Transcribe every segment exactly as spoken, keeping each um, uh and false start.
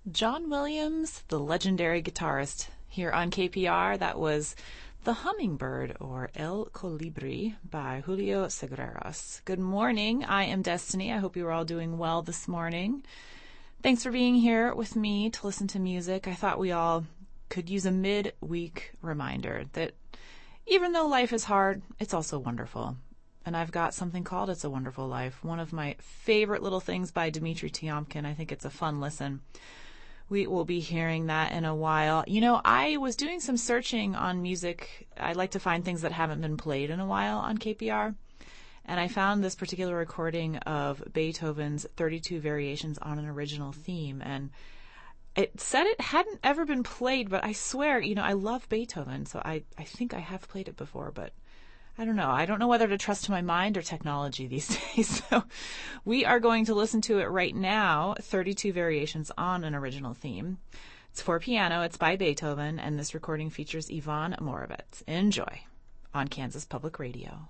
John Williams, the legendary guitarist, here on K P R. That was The Hummingbird, or El Colibri, by Julio Segreras. Good morning. I am Destiny. I hope you are all doing well this morning. Thanks for being here with me to listen to music. I thought we all could use a mid-week reminder that even though life is hard, it's also wonderful. And I've got something called It's a Wonderful Life, one of my favorite little things by Dmitri Tiomkin. I think it's a fun listen. We will be hearing that in a while. You know, I was doing some searching on music. I like to find things that haven't been played in a while on K P R. And I found this particular recording of Beethoven's thirty-two Variations on an Original Theme. And it said it hadn't ever been played, but I swear, you know, I love Beethoven. So I, I think I have played it before, but I don't know. I don't know whether to trust my mind or technology these days. So we are going to listen to it right now, thirty-two Variations on an Original Theme. It's for piano. It's by Beethoven, and this recording features Ivan Moravec. Enjoy on Kansas Public Radio.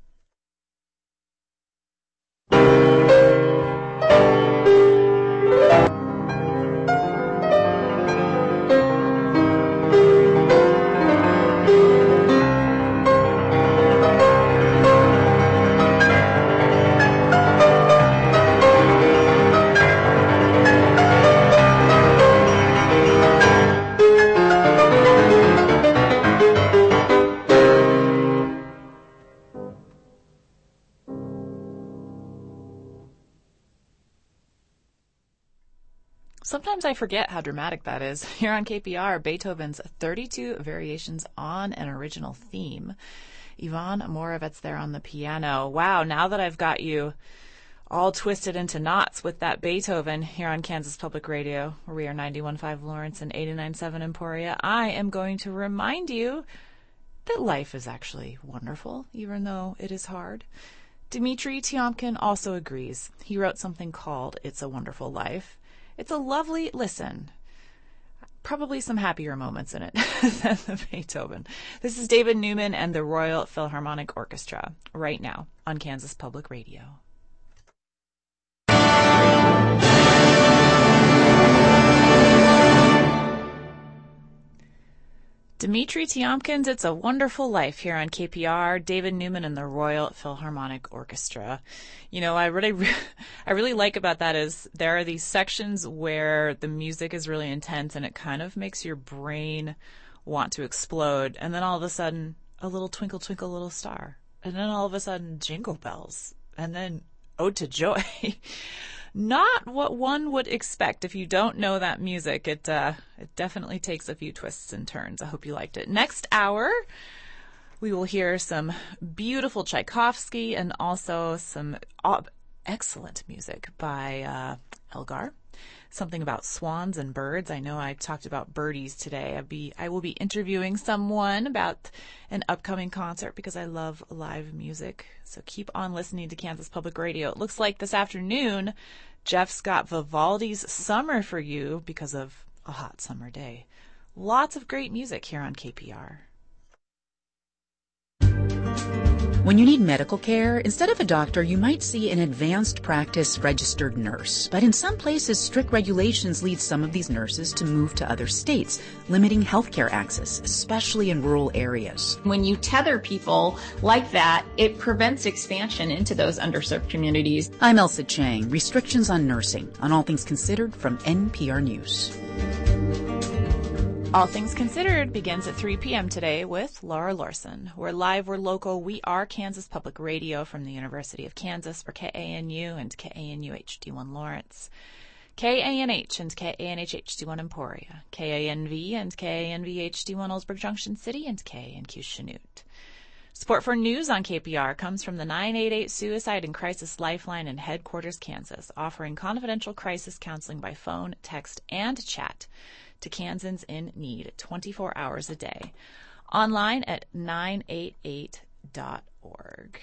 Sometimes I forget how dramatic that is. Here on K P R, Beethoven's thirty-two Variations on an Original Theme. Ivan Moravec there on the piano. Wow, now that I've got you all twisted into knots with that Beethoven here on Kansas Public Radio, where we are ninety-one point five Lawrence and eighty-nine point seven Emporia, I am going to remind you that life is actually wonderful, even though it is hard. Dmitri Tiomkin also agrees. He wrote something called It's a Wonderful Life. It's a lovely listen. Probably some happier moments in it than the Beethoven. This is David Newman and the Royal Philharmonic Orchestra right now on Kansas Public Radio. Dmitri Tiomkin's It's a Wonderful Life here on K P R, David Newman and the Royal Philharmonic Orchestra. You know, I really, I really like about that is there are these sections where the music is really intense and it kind of makes your brain want to explode. And then all of a sudden, a little Twinkle, Twinkle, Little Star. And then all of a sudden, Jingle Bells. And then Ode to Joy. Not what one would expect if you don't know that music. It uh, it definitely takes a few twists and turns. I hope you liked it. Next hour, we will hear some beautiful Tchaikovsky and also some uh, excellent music by uh, Elgar. Something about swans and birds. I know I talked about birdies today. I'll be, I will be interviewing someone about an upcoming concert because I love live music. So keep on listening to Kansas Public Radio. It looks like this afternoon, Jeff's got Vivaldi's Summer for you because of a hot summer day. Lots of great music here on K P R. When you need medical care, instead of a doctor, you might see an advanced practice registered nurse. But in some places, strict regulations lead some of these nurses to move to other states, limiting healthcare access, especially in rural areas. When you tether people like that, it prevents expansion into those underserved communities. I'm Elsa Chang, Restrictions on Nursing, on All Things Considered from N P R News. All Things Considered begins at three p.m. today with Laura Larson. We're live, we're local, we are Kansas Public Radio from the University of Kansas for K A N U and K A N U H D one Lawrence, K A N H and K A N H H D one Emporia, K A N V and K A N V H D one Ellsberg Junction City, and K A N Q Chanute. Support for news on K P R comes from the nine eight eight Suicide and Crisis Lifeline in Headquarters, Kansas, offering confidential crisis counseling by phone, text, and chat to Kansans in need twenty-four hours a day. Online at nine eight eight dot org.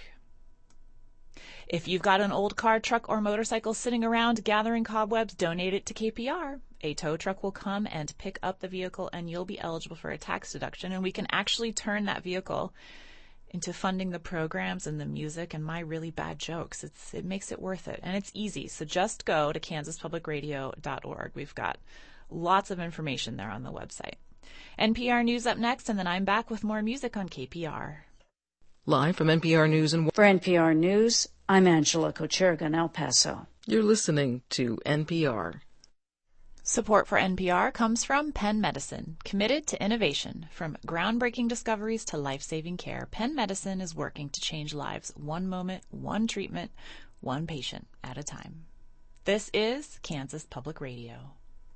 If you've got an old car, truck, or motorcycle sitting around gathering cobwebs, donate it to K P R. A tow truck will come and pick up the vehicle, and you'll be eligible for a tax deduction, and we can actually turn that vehicle into funding the programs and the music and my really bad jokes. It's It makes it worth it, and it's easy. So just go to kansas public radio dot org. We've got Lots of information there on the website. N P R News up next, and then I'm back with more music on K P R. Live from N P R News and For N P R News, I'm Angela Kocherga in El Paso. You're listening to N P R. Support for N P R comes from Penn Medicine, committed to innovation. From groundbreaking discoveries to life-saving care, Penn Medicine is working to change lives one moment, one treatment, one patient at a time. This is Kansas Public Radio.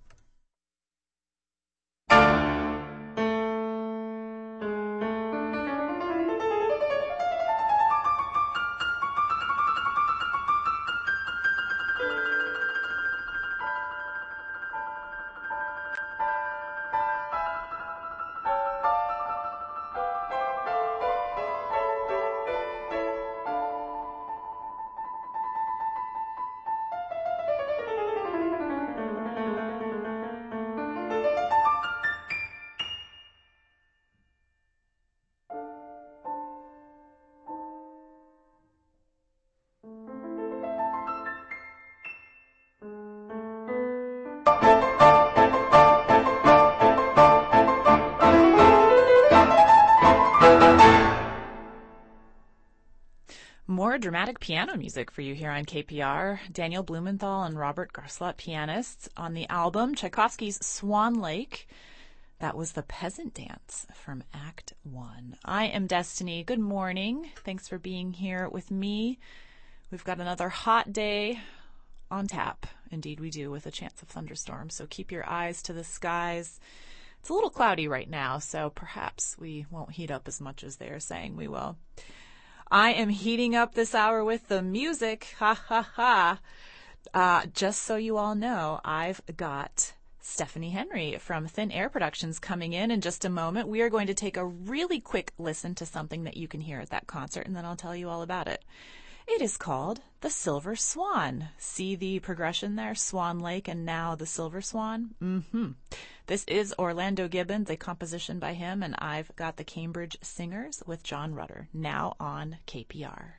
More dramatic piano music for you here on K P R. Daniel Blumenthal and Robert Garslot, pianists, on the album Tchaikovsky's Swan Lake. That was the Peasant Dance from Act One. I am Destiny. Good morning. Thanks for being here with me. We've got another hot day on tap. Indeed we do, with a chance of thunderstorms. So keep your eyes to the skies. It's a little cloudy right now, so perhaps we won't heat up as much as they are saying we will. I am heating up this hour with the music. Ha, ha, ha. Uh, just so you all know, I've got Stephanie Henry from Thin Air Productions coming in in just a moment. We are going to take a really quick listen to something that you can hear at that concert, and then I'll tell you all about it. It is called The Silver Swan. See the progression there? Swan Lake and now The Silver Swan? Mm-hmm. This is Orlando Gibbons, a composition by him, and I've got the Cambridge Singers with John Rutter, now on K P R.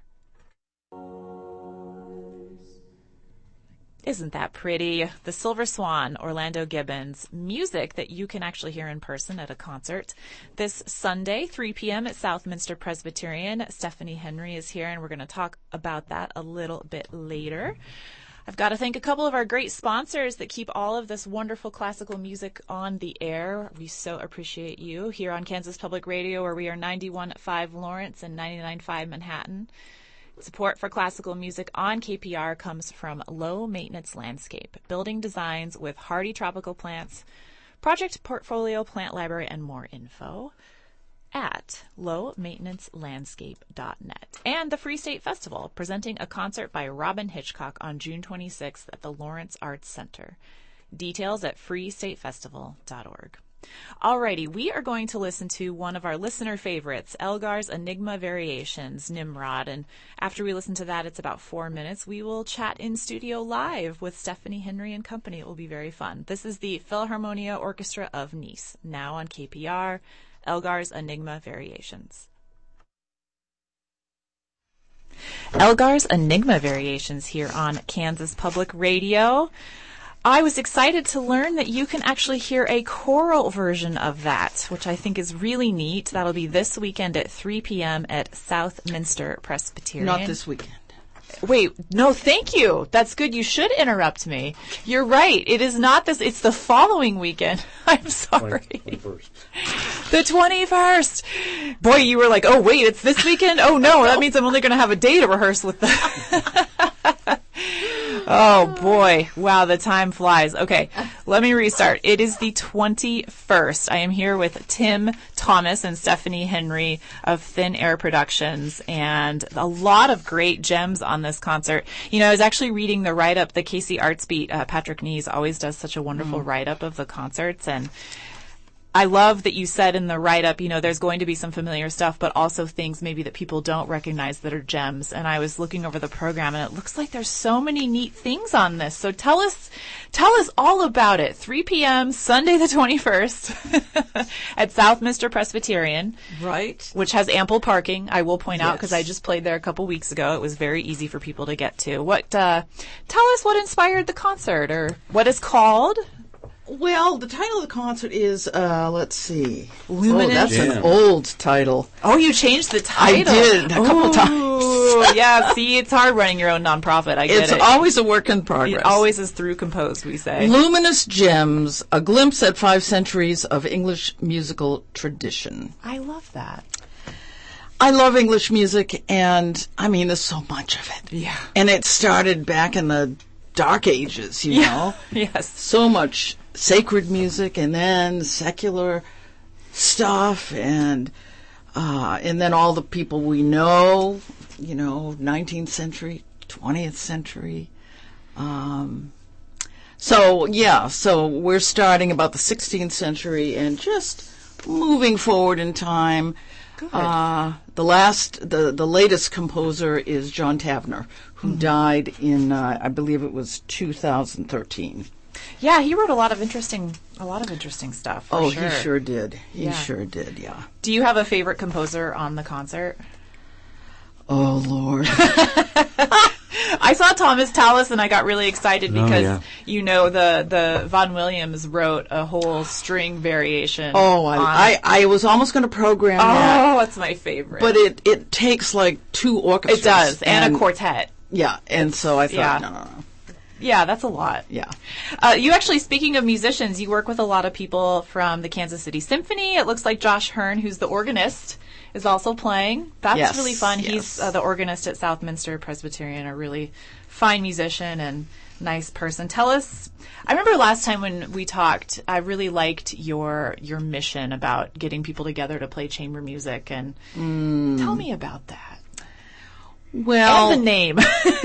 Isn't that pretty? The Silver Swan, Orlando Gibbons. Music that you can actually hear in person at a concert. This Sunday, three p.m. at Southminster Presbyterian. Stephanie Henry is here, and we're going to talk about that a little bit later. I've got to thank a couple of our great sponsors that keep all of this wonderful classical music on the air. We so appreciate you here on Kansas Public Radio, where we are ninety-one point five Lawrence and ninety-nine point five Manhattan. Support for classical music on K P R comes from Low Maintenance Landscape, building designs with hardy tropical plants, project portfolio, plant library, and more info at low maintenance landscape dot net. And the Free State Festival, presenting a concert by Robin Hitchcock on June twenty-sixth at the Lawrence Arts Center. Details at free state festival dot org. Alrighty, we are going to listen to one of our listener favorites, Elgar's Enigma Variations, Nimrod. And after we listen to that, it's about four minutes. We will chat in studio live with Stephanie Henry and company. It will be very fun. This is the Philharmonia Orchestra of Nice, now on K P R, Elgar's Enigma Variations. Elgar's Enigma Variations here on Kansas Public Radio. I was excited to learn that you can actually hear a choral version of that, which I think is really neat. That'll be this weekend at three p.m. at Southminster Presbyterian. Not this weekend. Wait, no, thank you. That's good. You should interrupt me. You're right. It is not this. It's the following weekend. I'm sorry. twenty-first. The twenty-first. Boy, you were like, oh, wait, it's this weekend? Oh, no, that means I'm only going to have a day to rehearse with the... Oh, boy. Wow, the time flies. Okay, let me restart. It is the twenty-first. I am here with Tim Thomas and Stephanie Henry of Thin Air Productions, and a lot of great gems on this concert. You know, I was actually reading the write-up, the K C Arts Beat. Uh, Patrick Nees always does such a wonderful mm. write-up of the concerts, and I love that you said in the write-up, you know, there's going to be some familiar stuff, but also things maybe that people don't recognize that are gems. And I was looking over the program, and it looks like there's so many neat things on this. So tell us, tell us all about it. three p.m. Sunday the twenty-first at Southminster Presbyterian. Right. Which has ample parking, I will point out, Yes. because I just played there a couple weeks ago. It was very easy for people to get to. What? Uh, tell us what inspired the concert, or what it's called. Well, the title of the concert is, uh, let's see. Luminous. Oh, that's Jam. an old title. Oh, you changed the I title. did, a couple Ooh, times. Yeah, see, it's hard running your own nonprofit. I get It's it. always a work in progress. It always is through composed, we say. Luminous Gems, a glimpse at five centuries of English musical tradition. I love that. I love English music, and, I mean, there's so much of it. Yeah. And it started back in the Dark Ages, you know? Yes. So much sacred music, and then secular stuff, and uh, and then all the people we know, you know, nineteenth century, twentieth century. Um, so, yeah, so we're starting about the sixteenth century and just moving forward in time. Good. Uh, the last, the, the latest composer is John Tavner, who mm-hmm. died in, uh, I believe it was two thousand thirteen. Yeah, he wrote a lot of interesting, a lot of interesting stuff. For oh, sure. he sure did. He Yeah. sure did. Yeah. Do you have a favorite composer on the concert? Oh Lord. I saw Thomas Tallis and I got really excited Oh, because yeah. you know the the Vaughan Williams wrote a whole string variation. Oh, I, on- I, I was almost going to program that, oh, it's my favorite. but it, it takes like two orchestras. it does, and, a quartet. Yeah, and so I thought, yeah. no, no, no. Yeah, that's a lot. Yeah. Uh, you actually, speaking of musicians, you work with a lot of people from the Kansas City Symphony. It looks like Josh Hearn, who's the organist, is also playing. That's Yes, really fun. yes. He's uh, the organist at Southminster Presbyterian, a really fine musician and nice person. Tell us, I remember last time when we talked, I really liked your your mission about getting people together to play chamber music, and Mm. tell me about that. Well, And the name.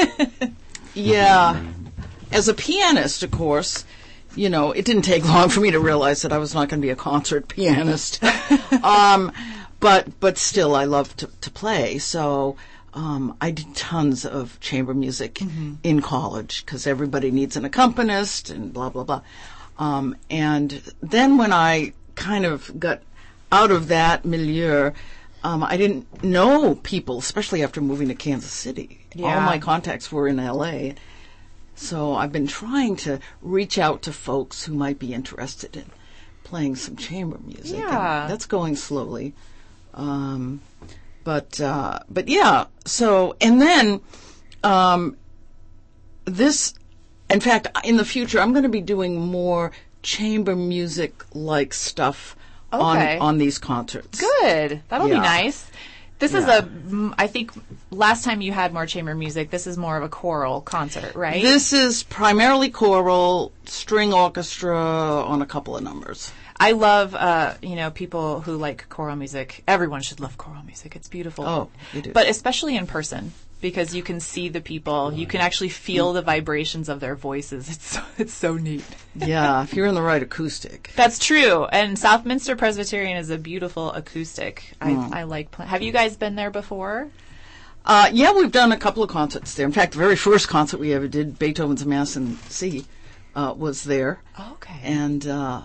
yeah. As a pianist, of course, you know, it didn't take long for me to realize that I was not going to be a concert pianist. um, but but still, I love to, to play. So um, I did tons of chamber music mm-hmm. in college because everybody needs an accompanist and blah, blah, blah. Um, and then when I kind of got out of that milieu, um, I didn't know people, especially after moving to Kansas City. Yeah. All my contacts were in L A. So I've been trying to reach out to folks who might be interested in playing some chamber music. Yeah. And that's going slowly. Um, but, uh, but yeah, so, and then, um, this, in fact, in the future, I'm going to be doing more chamber music-like stuff Okay. on, on these concerts. Good. That'll be Yeah. nice. This is Yeah. a, mm, I think last time you had more chamber music, this is more of a choral concert, right? This is primarily choral, string orchestra on a couple of numbers. I love, uh, you know, people who like choral music. Everyone should love choral music. It's beautiful. Oh, you do. But especially in person, because you can see the people. You can actually feel the vibrations of their voices. It's so, it's so neat. Yeah, if you're in the right acoustic. That's true. And Southminster Presbyterian is a beautiful acoustic. I, Mm. I like playing. Have you guys been there before? Uh, yeah, we've done a couple of concerts there. In fact, the very first concert we ever did, Beethoven's Mass in C, uh, was there. Okay. And uh,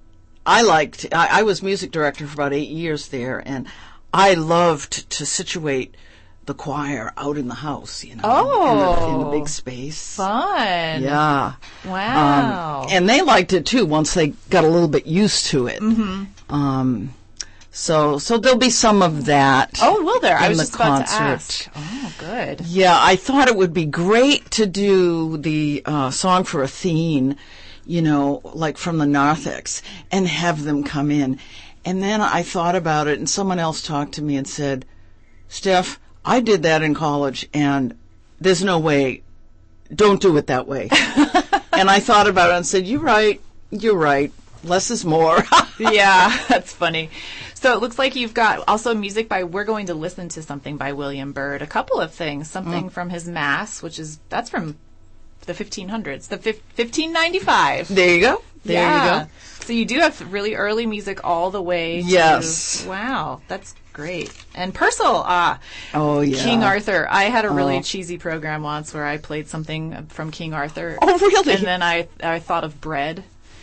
I liked, I, I was music director for about eight years there, and I loved to situate the choir out in the house, you know, in, the, in the big space. Fun. Yeah. Wow. Um, and they liked it too once they got a little bit used to it. Mm-hmm. Um, so, so there'll be some of that. Oh, will there? I in was the just about to concert. ask. Oh, good. Yeah, I thought it would be great to do the uh, Song for Athene, you know, like from the narthex, and have them come in. And then I thought about it, and someone else talked to me and said, Steph, I did that in college, and there's no way. Don't do it that way. And I thought about it and said, you're right. You're right. Less is more. Yeah, that's funny. So it looks like you've got also music by, we're going to listen to something by William Byrd, a couple of things, something Mm. from his Mass, which is, that's from the fifteen hundreds, the fif- fifteen ninety-five. There you go. There yeah. you go. So you do have really early music all the way to, Yes. wow, that's great. And Purcell, ah, Oh, yeah. King Arthur. I had a really Oh. cheesy program once where I played something from King Arthur. Oh, really? And then I I thought of bread.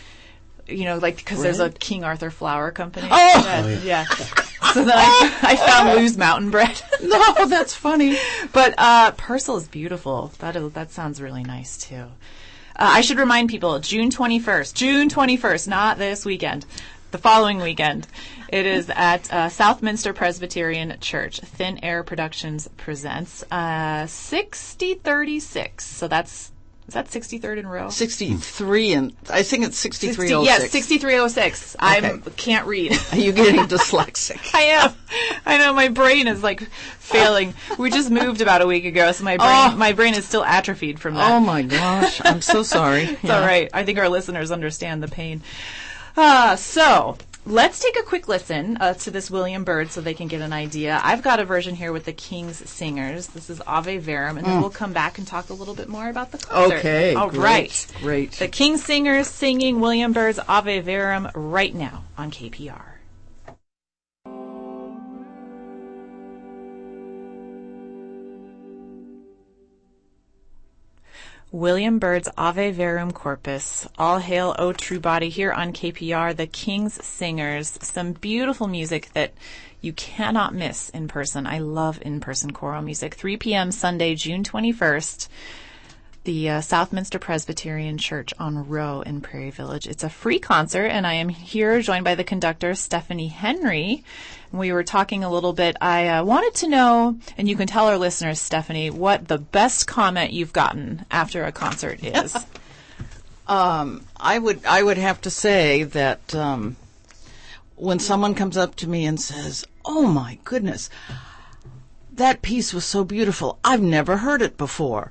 You know, like, because there's a Bread? King Arthur flour company. Oh! Yeah. yeah. So then I, I found Lou's Mountain Bread. No, that's funny. But uh, Purcell is beautiful. That is, that sounds really nice, too. Uh, I should remind people, June twenty-first. June twenty-first, not this weekend. The following weekend. It is at uh, Southminster Presbyterian Church. Thin Air Productions presents uh, sixty thirty-six. So that's, is that sixty-third in a row? sixty-three, and I think it's sixty-three oh six. Yes, sixty-three oh six. I can't read. Are you getting dyslexic? I am. I know, my brain is like failing. We just moved about a week ago, so my brain Oh. my brain is still atrophied from that. Oh my gosh, I'm so sorry. It's all right. I think our listeners understand the pain. Uh, so, let's take a quick listen uh, to this William Byrd so they can get an idea. I've got a version here with the King's Singers. This is Ave Verum, and then we'll come back and talk a little bit more about the concert. Okay, All great, right. great. The King's Singers singing William Byrd's Ave Verum right now on K P R. William Byrd's Ave Verum Corpus. All hail, O true body, here on K P R, the King's Singers. Some beautiful music that you cannot miss in person. I love in-person choral music. three p.m. Sunday, June twenty-first. The uh, Southminster Presbyterian Church on Row in Prairie Village. It's a free concert, and I am here joined by the conductor, Stephanie Henry. We were talking a little bit. I uh, wanted to know, and you can tell our listeners, Stephanie, what the best comment you've gotten after a concert is. Um, I would I would have to say that um, when someone comes up to me and says, "Oh my goodness, that piece was so beautiful. I've never heard it before."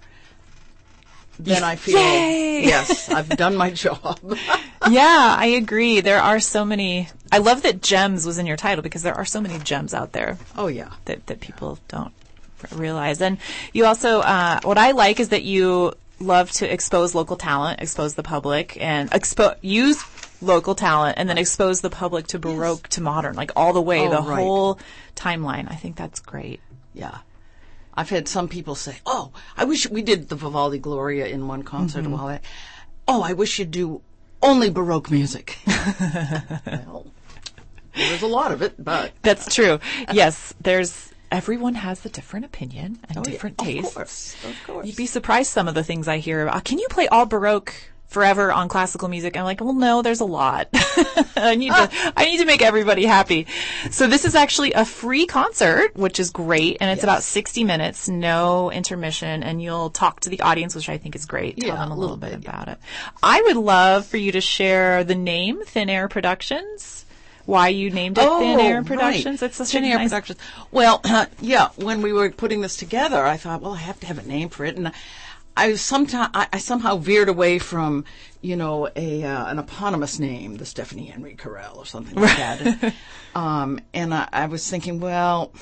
Then I feel, Yay! yes, I've done my job. Yeah, I agree. There are so many. I love that gems was in your title because there are so many gems out there. Oh, yeah. That, that people don't realize. And you also, uh, what I like is that you love to expose local talent, expose the public, and expo- use local talent, and then expose the public to Baroque yes. to modern, like all the way, oh, the right. whole timeline. I think that's great. Yeah. I've had some people say, "Oh, I wish we did the Vivaldi Gloria in one concert Mm-hmm. a while back. Oh, I wish you'd do only Baroque music." Well, there's a lot of it, but that's true. Yes, there's everyone has a different opinion and oh, different yeah. tastes. Of course, of course. You'd be surprised some of the things I hear about. Can you play all Baroque forever on classical music? I'm like, well, no, there's a lot. I need to, I need to make everybody happy. So this is actually a free concert, which is great, and it's yes. about sixty minutes, no intermission, and you'll talk to the audience, which I think is great. Tell yeah, them a, a little, little bit, bit about it. I would love for you to share the name Thin Air Productions. Why you named it oh, Thin Air Productions? Right. It's such Thin a Air nice Productions. Well, uh, yeah, when we were putting this together, I thought, well, I have to have a name for it, and I sometime I, I somehow veered away from, you know, a uh, an eponymous name, the Stephanie Henry Carell or something like that. And, um, and I, I was thinking, well,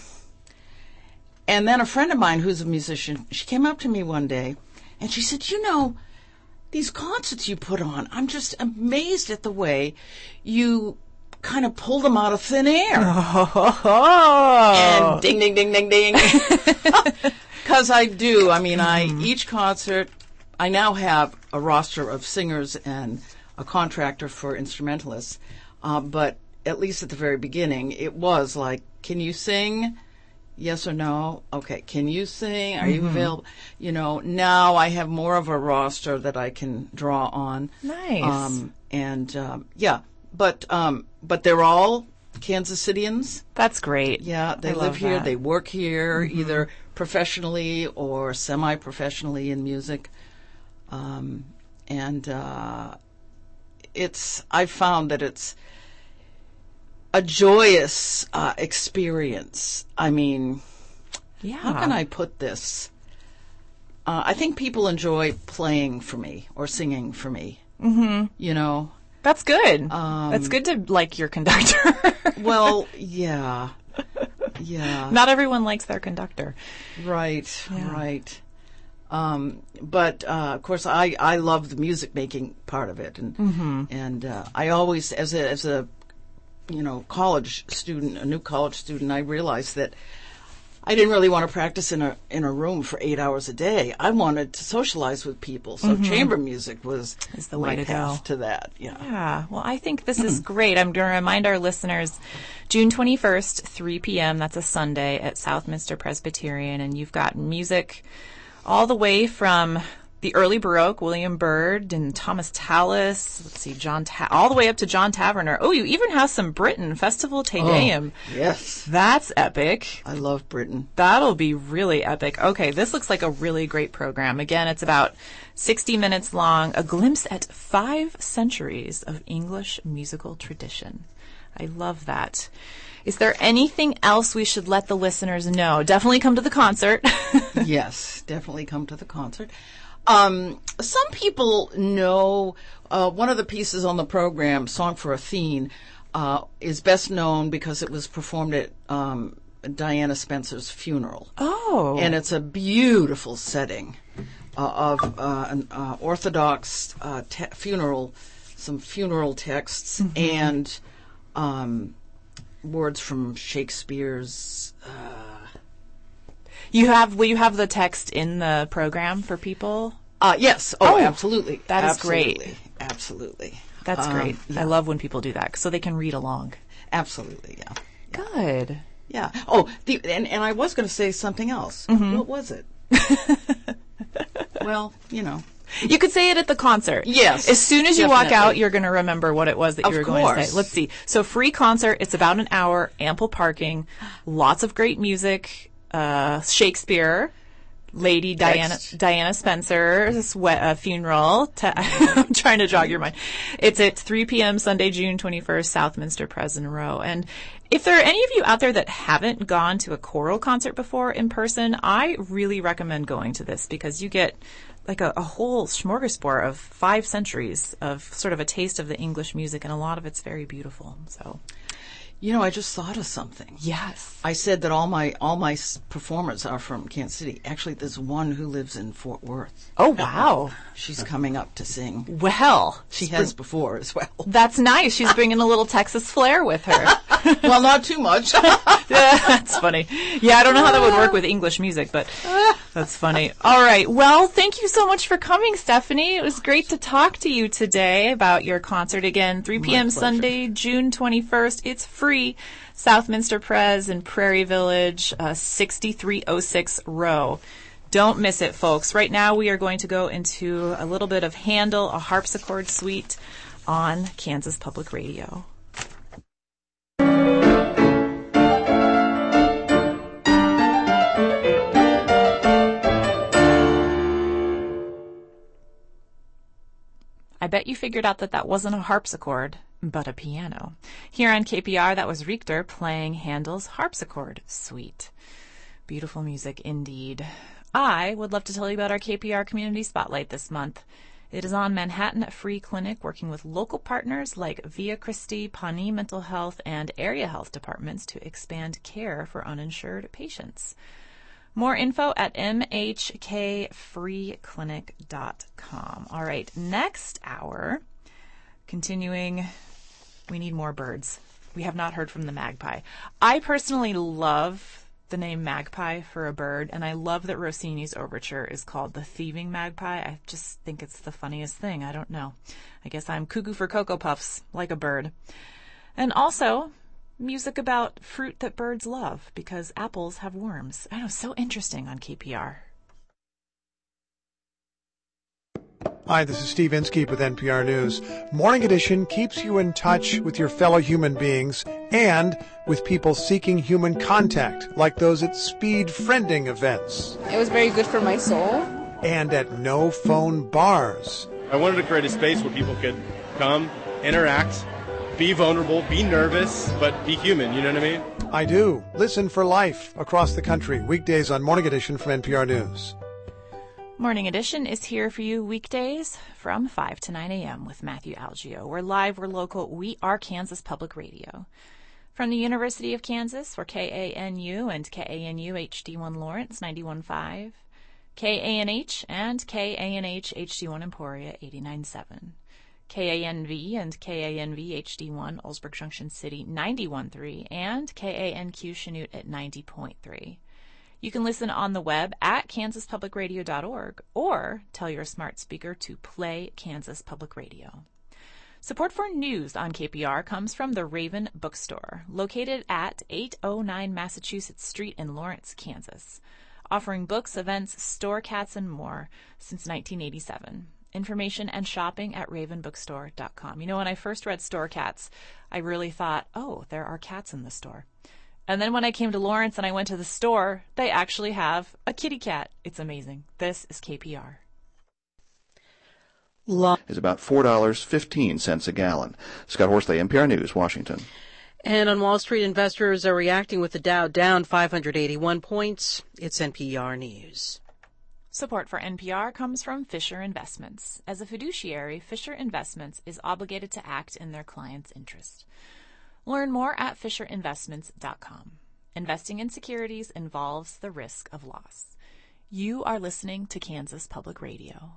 and then a friend of mine who's a musician, she came up to me one day, and she said, "You know, these concerts you put on, I'm just amazed at the way you kind of pull them out of thin air." Oh. And ding, ding, ding, ding, ding. Because I do. I mean, I each concert, I now have a roster of singers and a contractor for instrumentalists. Uh, but at least at the very beginning, it was like, can you sing? Yes or no? Okay. Can you sing? Are you available? You know, now I have more of a roster that I can draw on. Nice. Um, and, um, yeah. But, um, but they're all Kansas Cityans. That's great. Yeah, they I live love here. that. They work here, Mm-hmm. either professionally or semi-professionally in music. Um, and uh, it's I've found that it's a joyous uh, experience. I mean, Yeah. how can I put this? Uh, I think people enjoy playing for me or singing for me. Mm-hmm. You know. That's good. Um, That's good to like your conductor. Well, yeah. Yeah. Not everyone likes their conductor. Right, Yeah. right. Um, but uh, of course, I, I love the music making part of it, and Mm-hmm. and uh, I always, as a as a you know college student, a new college student, I realized that I didn't really want to practice in a in a room for eight hours a day. I wanted to socialize with people, so chamber music was Is the way my to go. path to that. Yeah. Yeah. Well, I think this is great. I'm going to remind our listeners, June twenty-first, three p.m. That's a Sunday at Southminster Presbyterian, and you've got music all the way from the early Baroque, William Byrd and Thomas Tallis. Let's see, John, Ta- all the way up to John Taverner. Oh, you even have some Britten, Festival Te Deum. Oh, yes. That's epic. I love Britain. That'll be really epic. Okay, this looks like a really great program. Again, it's about sixty minutes long, a glimpse at five centuries of English musical tradition. I love that. Is there anything else we should let the listeners know? Definitely come to the concert. Yes, definitely come to the concert. Um, some people know uh, one of the pieces on the program, Song for Athene, uh, is best known because it was performed at um, Diana Spencer's funeral. Oh. And it's a beautiful setting uh, of uh, an uh, Orthodox uh, te- funeral, some funeral texts, mm-hmm. and um, words from Shakespeare's... Uh, You have, will you have the text in the program for people? Uh, yes. Oh, Oh, absolutely. that is absolutely. great. Absolutely. That's Um, great. yeah. I love when people do that so they can read along. Absolutely, yeah. Good. Yeah. Oh, the, and, and I was going to say something else. Mm-hmm. What was it? Well, you know. You could say it at the concert. Yes, As soon as you walk definitely. out, you're going to remember what it was that Of you were going to course. say. Let's see. So free concert. It's about an hour. Ample parking. Lots of great music. Uh, Shakespeare. Lady Diana Text. Spencer's we- uh, funeral. Te- I'm trying to jog your mind. It's at three p.m. Sunday, June twenty-first, Southminster Prison Row. And if there are any of you out there that haven't gone to a choral concert before in person, I really recommend going to this because you get like a, a whole smorgasbord of five centuries of sort of a taste of the English music, and a lot of it's very beautiful. So, You know, I just thought of something. yes. I said that all my all my s- performers are from Kansas City. Actually, there's one who lives in Fort Worth. Oh, wow. She's coming up to sing. Well, She has before as well. that's nice. She's bringing a little Texas flair with her. Well, not too much. That's funny. Yeah, I don't know how that would work with English music, but that's funny. All right. Well, thank you so much for coming, Stephanie. It was great to talk to you today about your concert again. three p.m. pleasure. Sunday, June twenty-first. It's free. Southminster Pres in Prairie Village, uh, sixty-three oh six Row. Don't miss it, folks. Right now we are going to go into a little bit of Handel, a harpsichord suite on Kansas Public Radio. I bet you figured out that that wasn't a harpsichord, but a piano. Here on K P R, that was Richter playing Handel's Harpsichord Suite. Beautiful music indeed. I would love to tell you about our K P R Community Spotlight this month. It is on Manhattan Free Clinic, working with local partners like Via Christi, Pawnee Mental Health, and area health departments to expand care for uninsured patients. More info at m h k free clinic dot com. All right, next hour, continuing, we need more birds. We have not heard from the magpie. I personally love the name magpie for a bird, and I love that Rossini's overture is called The Thieving Magpie. I just think it's the funniest thing. I don't know. I guess I'm cuckoo for Cocoa Puffs, like a bird. And also, music about fruit that birds love, because apples have worms. I know, so interesting on K P R. Hi, this is Steve Inskeep with N P R News. Morning Edition keeps you in touch with your fellow human beings and with people seeking human contact, like those at speed friending events It was very good for my soul. and at no phone bars. I wanted to create a space where people could come, interact, be vulnerable, be nervous, but be human, you know what I mean? I do. Listen for life across the country, weekdays on Morning Edition from N P R News. Morning Edition is here for you weekdays from five to nine a.m. with Matthew Algio. We're live, we're local, we are Kansas Public Radio. From the University of Kansas, we're K A N U and K A N U H D one Lawrence ninety-one point five, K A N H and K A N H H D one Emporia eighty-nine point seven, K A N V and K A N V H D one Ellsberg Junction City ninety-one point three, and K A N Q Chanute at ninety point three. You can listen on the web at kansas public radio dot org or tell your smart speaker to play Kansas Public Radio. Support for news on K P R comes from the Raven Bookstore, located at eight oh nine Massachusetts Street in Lawrence, Kansas. offering books, events, store cats, and more since nineteen eighty-seven. Information and shopping at raven bookstore dot com. You know, when I first read Store Cats, I really thought, oh, there are cats in the store. And then when I came to Lawrence and I went to the store, they actually have a kitty cat. It's amazing. This is K P R. Is about four dollars and fifteen cents a gallon. Scott Horsley, N P R News, Washington. And on Wall Street, investors are reacting with the Dow down five hundred eighty-one points. It's N P R News. Support for N P R comes from Fisher Investments. As a fiduciary, Fisher Investments is obligated to act in their client's interest. Learn more at fisher investments dot com. Investing in securities involves the risk of loss. You are listening to Kansas Public Radio.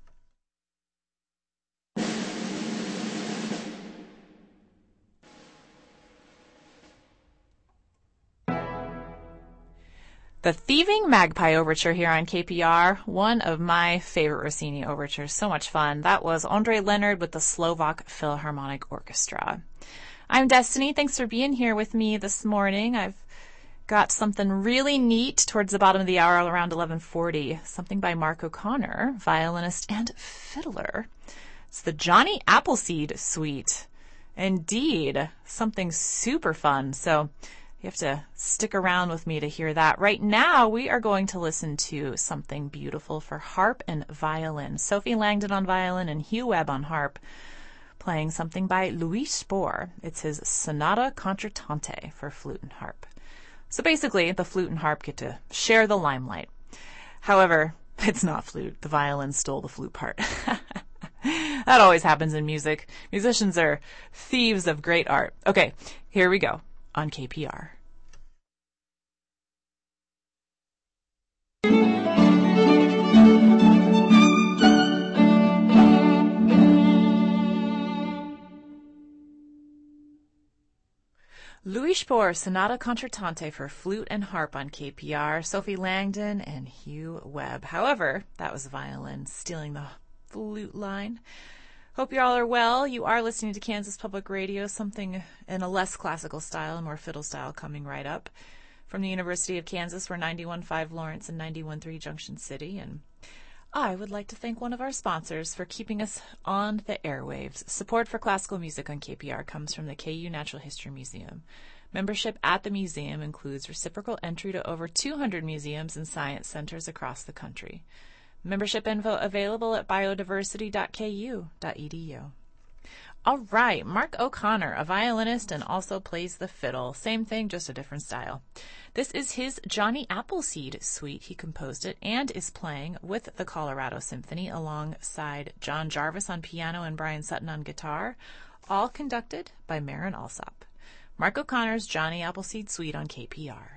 The Thieving Magpie Overture here on K P R, one of my favorite Rossini overtures. So much fun. That was Ondrej Leonard with the Slovak Philharmonic Orchestra. I'm Destiny. Thanks for being here with me this morning. I've got something really neat towards the bottom of the hour around eleven forty. Something by Mark O'Connor, violinist and fiddler. It's the Johnny Appleseed Suite. Indeed, something super fun. So you have to stick around with me to hear that. Right now, we are going to listen to something beautiful for harp and violin. Sophie Langdon on violin and Hugh Webb on harp, playing something by Louis Spohr. It's his Sonata Concertante for flute and harp. So basically, the flute and harp get to share the limelight. However, it's not flute. The violin stole the flute part. That always happens in music. Musicians are thieves of great art. Okay, here we go. On K P R. Louis Spohr, Sonata Concertante for flute and harp on K P R. Sophie Langdon and Hugh Webb. However, that was violin stealing the flute line. Hope you all are well. You are listening to Kansas Public Radio, something in a less classical style and more fiddle style coming right up. From the University of Kansas, we're ninety-one point five Lawrence and ninety-one point three Junction City. And I would like to thank one of our sponsors for keeping us on the airwaves. Support for classical music on K P R comes from the K U Natural History Museum. Membership at the museum includes reciprocal entry to over two hundred museums and science centers across the country. Membership info available at biodiversity dot k u dot e d u. All right, Mark O'Connor, a violinist and also plays the fiddle. Same thing, just a different style. This is his Johnny Appleseed Suite. He composed it and is playing with the Colorado Symphony alongside John Jarvis on piano and Brian Sutton on guitar, all conducted by Marin Alsop. Mark O'Connor's Johnny Appleseed Suite on K P R.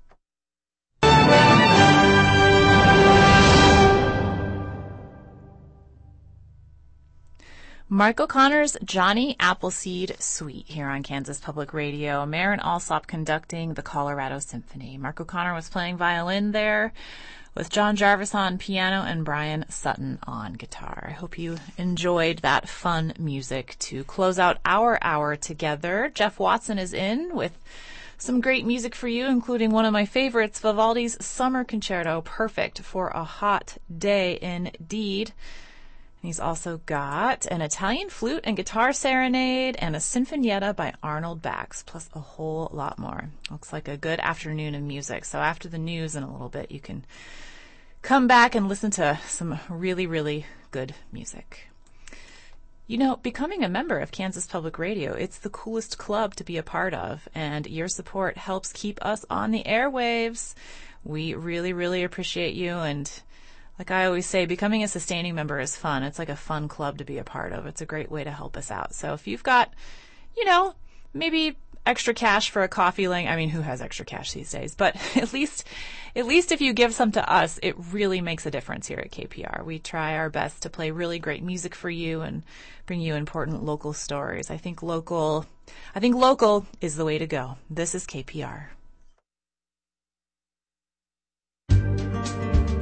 Mark O'Connor's Johnny Appleseed Suite here on Kansas Public Radio. Marin Alsop conducting the Colorado Symphony. Mark O'Connor was playing violin there with John Jarvis on piano and Brian Sutton on guitar. I hope you enjoyed that fun music to close out our hour together. Jeff Watson is in with some great music for you, including one of my favorites, Vivaldi's Summer Concerto, perfect for a hot day indeed. He's also got an Italian flute and guitar serenade and a sinfonietta by Arnold Bax, plus a whole lot more. Looks like a good afternoon of music. So after the news in a little bit, you can come back and listen to some really, really good music. You know, becoming a member of Kansas Public Radio, it's the coolest club to be a part of, and your support helps keep us on the airwaves. We really, really appreciate you, and like I always say, becoming a sustaining member is fun. It's like a fun club to be a part of. It's a great way to help us out. So if you've got, you know, maybe extra cash for a coffee laying, I mean, who has extra cash these days? But at least, at least if you give some to us, it really makes a difference here at K P R. We try our best to play really great music for you and bring you important local stories. I think local, I think local is the way to go. This is K P R.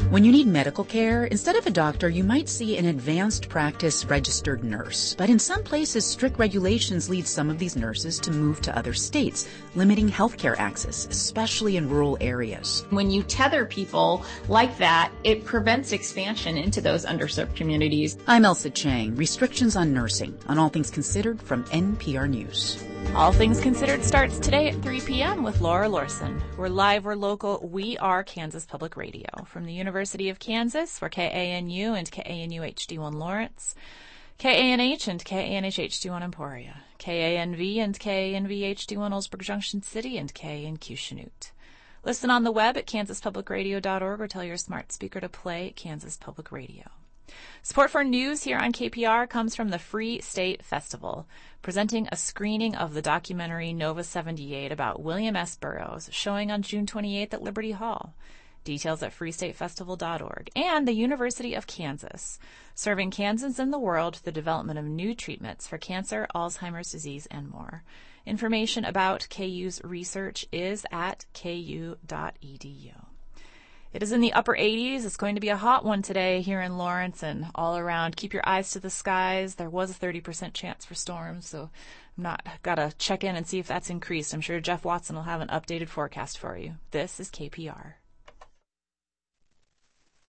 When you need medical care, instead of a doctor, you might see an advanced practice registered nurse. But in some places, strict regulations lead some of these nurses to move to other states, limiting healthcare access, especially in rural areas. When you tether people like that, it prevents expansion into those underserved communities. I'm Elsa Chang. Restrictions on nursing, on All Things Considered from N P R News. All Things Considered starts today at three p.m. with Laura Lorson. We're live, we're local, we are Kansas Public Radio. From the University of Kansas, we're K A N U and K A N U H D one Lawrence, K A N H and K A N H H D one Emporia, K A N V and K A N V H D one Ellsberg Junction City, and K A N Q Chanute. Listen on the web at kansas public radio dot org or tell your smart speaker to play Kansas Public Radio. Support for news here on K P R comes from the Free State Festival, presenting a screening of the documentary Nova seventy-eight about William S. Burroughs, showing on June twenty-eighth at Liberty Hall. Details at free state festival dot org. And the University of Kansas, serving Kansans and the world through the development of new treatments for cancer, Alzheimer's disease, and more. Information about K U's research is at k u dot e d u. It is in the upper eighties. It's going to be a hot one today here in Lawrence and all around. Keep your eyes to the skies. There was a thirty percent chance for storms, so I'm not got to check in and see if that's increased. I'm sure Jeff Watson will have an updated forecast for you. This is K P R.